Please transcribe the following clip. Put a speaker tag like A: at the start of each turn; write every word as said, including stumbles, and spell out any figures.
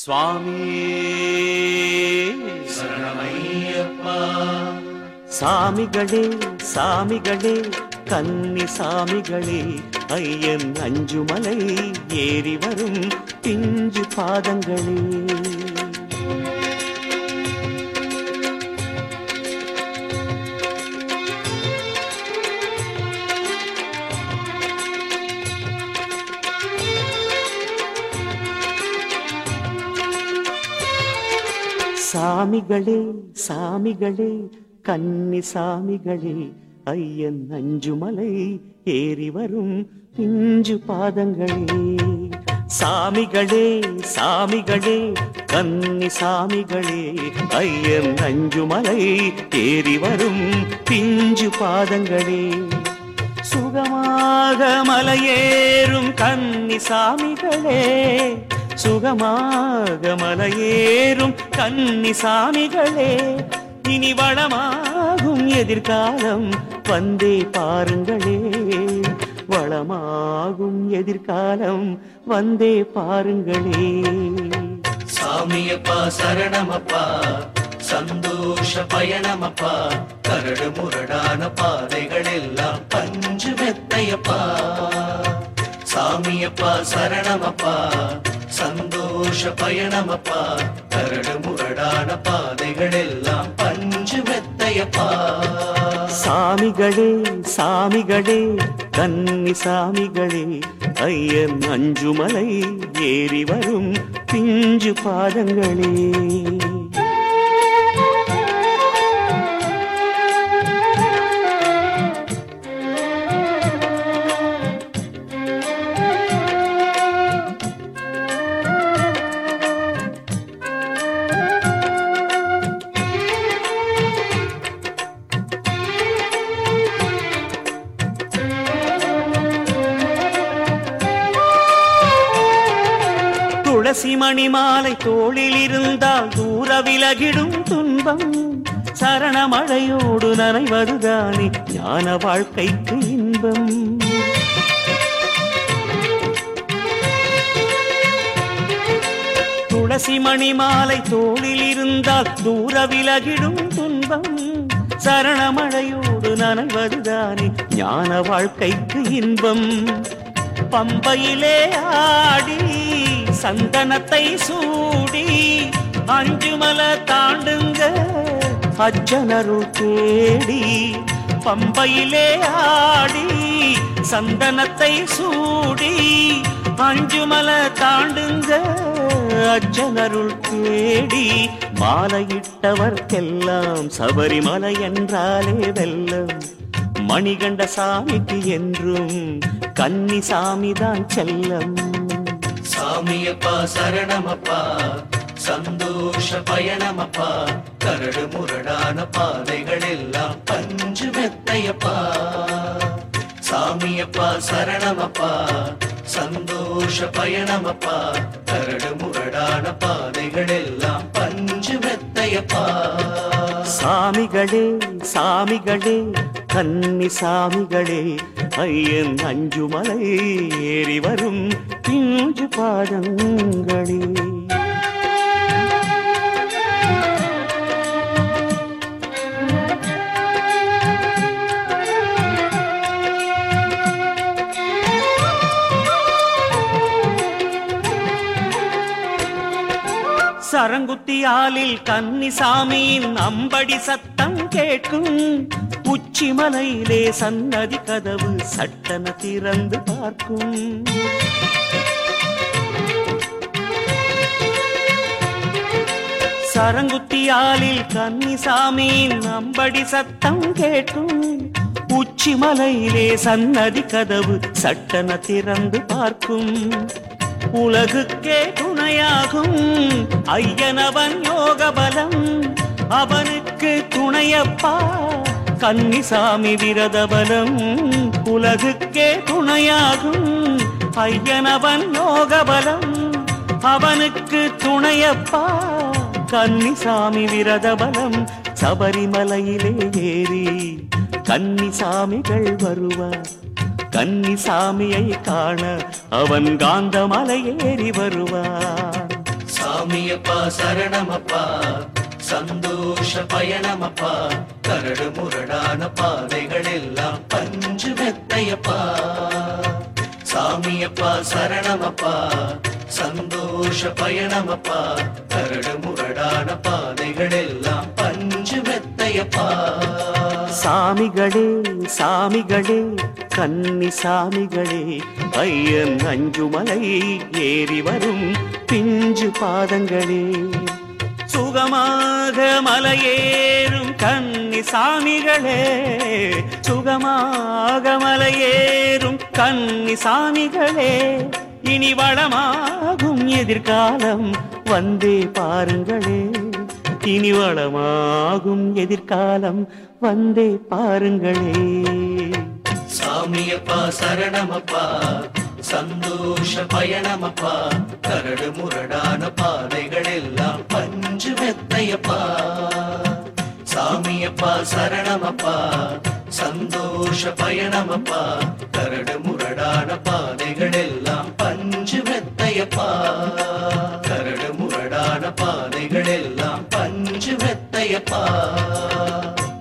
A: சுவாமி
B: சரணமையப்பா.
A: சாமிகளே சாமிகளே கன்னி சாமிகளே ஐயன் அஞ்சுமலை ஏறி வரும் பிஞ்சு பாதங்களே. சாமிகளே சாமிகளே கன்னி சாமிகளே ஐயன் அஞ்சுமலை ஏறி வரும் பிஞ்சு பாதங்களே. சாமிகளே சாமிகளே கன்னி சாமிகளே ஐயன் அஞ்சுமலை ஏறி வரும் பிஞ்சு பாதங்களே. சுகமாக மலையேறும் கன்னி சாமிகளே, சுகமாக மலையேறும் கன்னி சாமிகளே, இனி வளமாகும் எதிர்காலம் வந்தே பாருங்களே, வளமாகும் எதிர்காலம் வந்தே பாருங்களே.
B: சாமியப்பா சரணமப்பா, சந்தோஷ பயணமப்பா, கரடு முரடான பாதைகள் எல்லாம் பஞ்சு மெத்தையப்பா. சாமியப்பா சரணமப்பா, சந்தோஷ பயணமப்பா, கரடு முரடான பாதைகள் எல்லாம் பஞ்சு மெத்தையப்பா.
A: சாமிகளே சாமிகளே கன்னி சாமிகளே ஐயன் அஞ்சுமலை ஏறி வரும் பிஞ்சு பாதங்களே. துளசி மணி மாலை தோளில் இருந்தால் தூர விலகிடும் துன்பம், சரணமழையோடு நனைவதுதானே ஞான வாழ்க்கைக்கு இன்பம். துளசி மணி மாலை தோளில் இருந்தால் தூர விலகிடும் துன்பம், சரணமழையோடு நனைவதுதானே ஞான வாழ்க்கைக்கு இன்பம். பம்பையிலே ஆடி சந்தனத்தை சூடி அஞ்சுமல தாண்டுங்க அச்சனருள் தேடி. பம்பையிலே ஆடி சந்தனத்தை சூடி அஞ்சுமல தாண்டுங்க அச்சனருள் தேடி. மாலையிட்டவர்க்கெல்லாம் சபரிமலை என்றாலே வெல்லம், மணிகண்ட சாமிக்கு என்றும் கன்னி சாமிதான் செல்லம்.
B: சாமியப்பா சரணமப்பா, சந்தோஷ பயணமப்பா, கரடு முரடான பாதைகள் எல்லாம் பஞ்சு மெத்தையப்பா. சாமியப்பா சரணமப்பா, சந்தோஷ பயணமப்பா, கரடு முரடான பாதைகள் எல்லாம் பஞ்சு மெத்தையப்பா.
A: சாமிகளே சாமிகளே கன்னி சாமிகளே ஐயன் அஞ்சுமலை ஏறி வரும் பிஞ்சு பாதங்களே. சரங்குத்தியாலில் கன்னிசாமியின் அம்படி சத்தம் கேட்கும், உச்சிமலையிலே சன்னதி கதவு சட்டன திறந்து பார்க்கும். சரங்குத்தியாலில் கன்னிசாமியின் அம்படி சத்தம் கேட்கும், உச்சிமலையிலே சன்னதி கதவு சட்டன திறந்து பார்க்கும். உலகுக்கே துணையாகும் ஐயனவன் யோக பலம், அவனுக்கு துணையப்பா கன்னிசாமி விரத பலம். உலகுக்கே துணையாகும் ஐயனவன் யோக பலம், அவனுக்கு துணையப்பா கன்னிசாமி விரத பலம். சபரிமலையிலே ஏறி கன்னிசாமிகள் வருவார், கன்னிசாமியை காண அவன் காந்தமலை ஏறி வருவான்.
B: சாமியப்பா சரணமப்பா சந்தோஷ பயணமப்பா கரடு முரடான பாதைகள் எல்லாம் பஞ்சு மெத்தையப்பா சாமியப்பா சரணமப்பா சந்தோஷ பயணமப்பா கரடு முரடான பாதைகள் எல்லாம் பஞ்சு மெத்தையப்பா
A: சாமிகளே சாமிகளே கன்னி சாமிகளே ஐயன் அஞ்சுமலை ஏறி வரும் பிஞ்சு பாதங்களே சுகமாக மலையேறும் கன்னி சாமிகளே சுகமாக மலையேறும் கன்னி சாமிகளே இனி வளமாகும் எதிர்காலம் வந்தே பாருங்களே இனி வளமாகும் எதிர்காலம் வந்தே பாருங்களே
B: சாமியப்பா சரணமப்பா சந்தோஷ பயணமப்பா கரடு முரடான பாதைகள் எல்லாம் பஞ்சு மெத்தையப்பா சாமியப்பா சரணமப்பா சந்தோஷ பயணமப்பா கரடு முரடான பாதைகள் எல்லாம் பஞ்சு மெத்தையப்பா கரடு முரடான பாதைகள் எல்லாம் பஞ்சு மெத்தையப்பா